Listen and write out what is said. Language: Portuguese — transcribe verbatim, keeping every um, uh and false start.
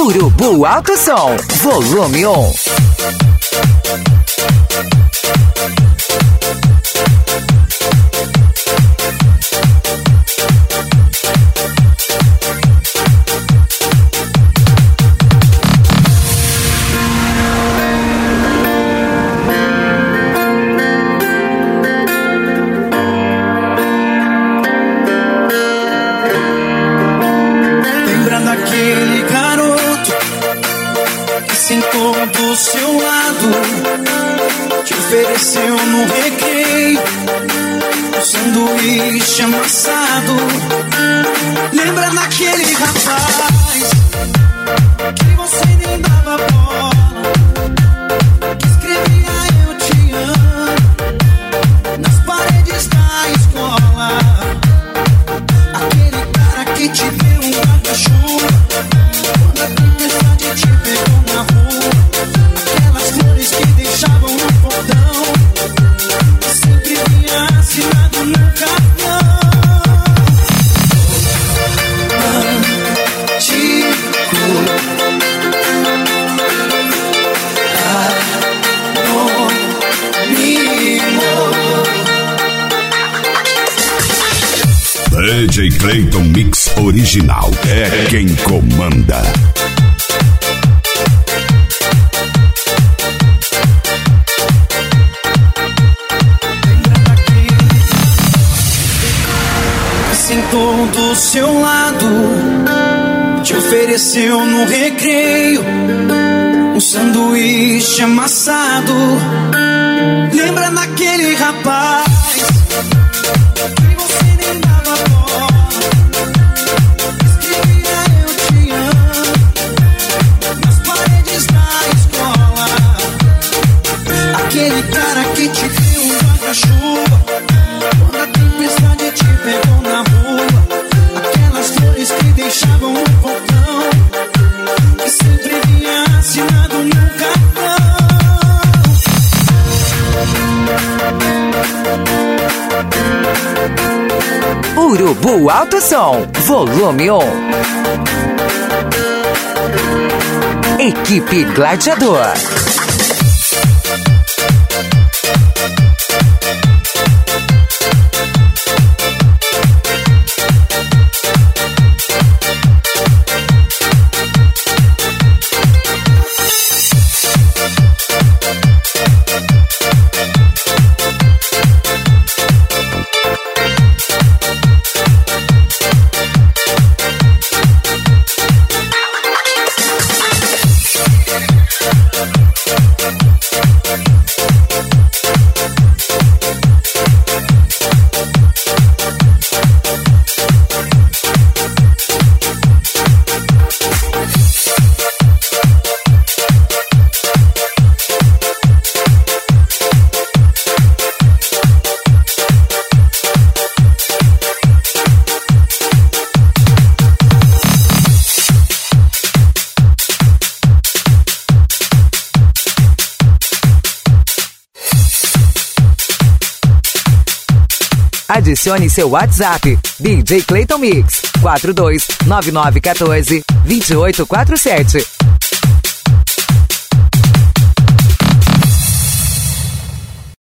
Urubu Alto Som, volume um. Do seu lado, te ofereceu no recreio um sanduíche amassado. Lembra daquele rapaz que você nem dava bola, que escrevia eu te amo nas paredes da escola? Aquele cara que te deu um guarda-chuva quando a tempestade te pegou na rua. Aquelas flores que deixavam no portão, sempre vinha assinado no cartão. Antigo anônimo. D J Clayton Mix Original é quem comanda. Sentou do seu lado, te ofereceu no recreio um sanduíche amassado. Lembra daquele rapaz que você nem dava bola, escrevia eu te amo nas paredes da escola? Aquele cara que te deu um guarda-chuva quando a tempestade te pegou na rua. Aquelas flores que deixavam no portão, que sempre vinha assinado no cartão. Urubu Alto Som, volume um. Equipe Gladiador. Adicione seu WhatsApp, D J Clayton Mix, quatro dois nove nove um quatro, dois oito quatro sete.